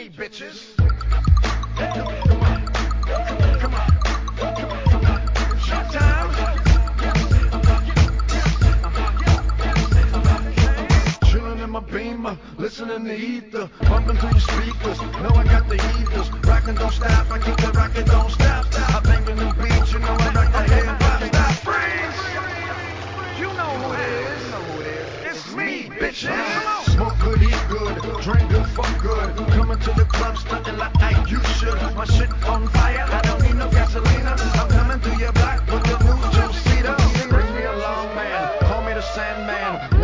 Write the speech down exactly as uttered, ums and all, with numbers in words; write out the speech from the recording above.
me, bitches. Come on, come on, come on, come on. Showtime. Chillin' in my Beamer, listening to ether, bumping through your speakers. Know I got the heaters, rockin' don't stop. I keep the rocket don't stop. I bang in the beat, you know I rock the head pop. Stop, freeze. You know who it is. You know who it is. It's me, bitches. Smoke good, eat good, drink good, fuck good. Coming to the club, stunting like I you should. My shit on fire, I don't need no gasolina. I'm coming through your block with the new two-seater. Bring me along, man. Call me the Sandman.